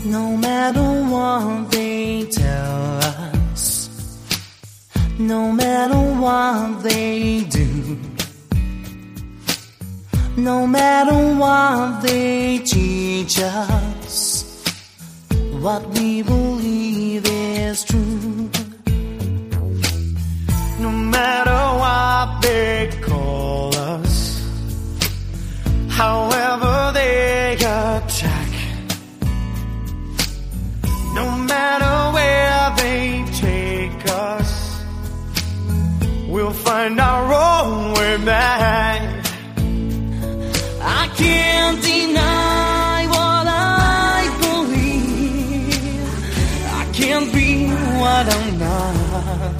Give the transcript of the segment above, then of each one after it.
No matter what they tell us, no matter what they do, no matter what they teach us, what we believe is true. No matter what they call us, however they attack, no matter where they take us, we'll find our own way back. I can't deny what I believe. I can't be what I'm not.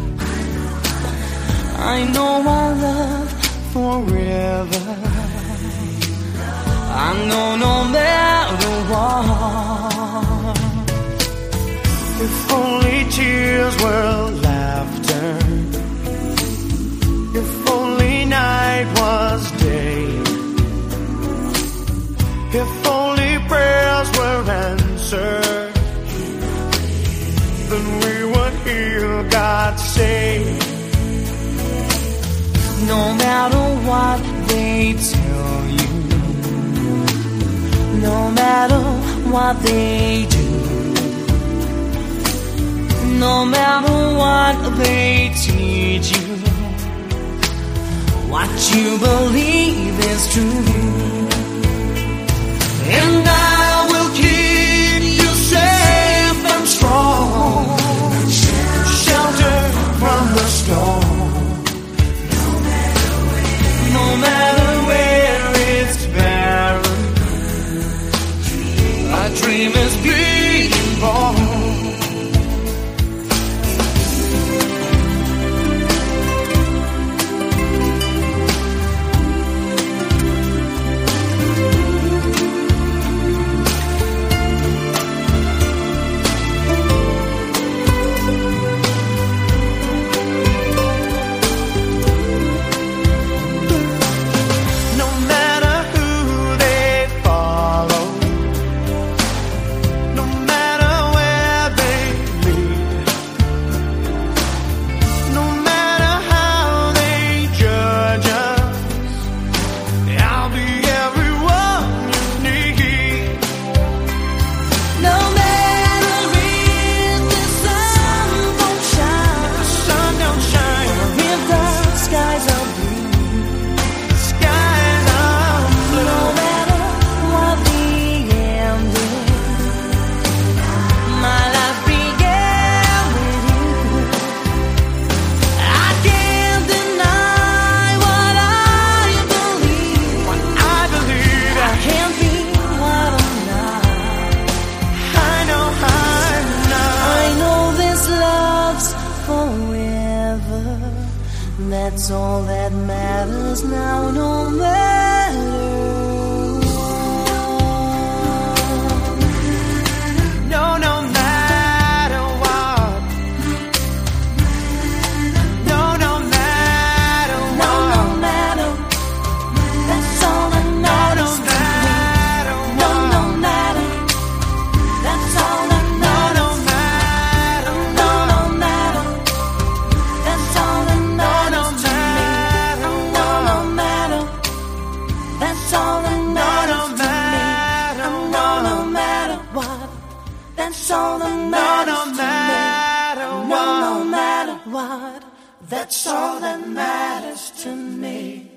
I know our love forever. I know no matter what. If only tears were laughter, if only night was day, if only prayers were answered, then we would hear God say. No matter what they tell you, no matter what they do, no matter what they teach you, what you believe is true. And I will keep you safe and strong, sheltered from the storm. No matter where it's barren, a dream is being born. That's all that matters now, no matter what. No, no matter what. No, no matter what. No, no matter. That's all that matters to me. No, no matter. That's all that matters. No, no matter. No, no matter. That's all that matters. That's all that matters to me. No, no matter what. That's all that matters to me. No, no matter what. That's all that matters to me.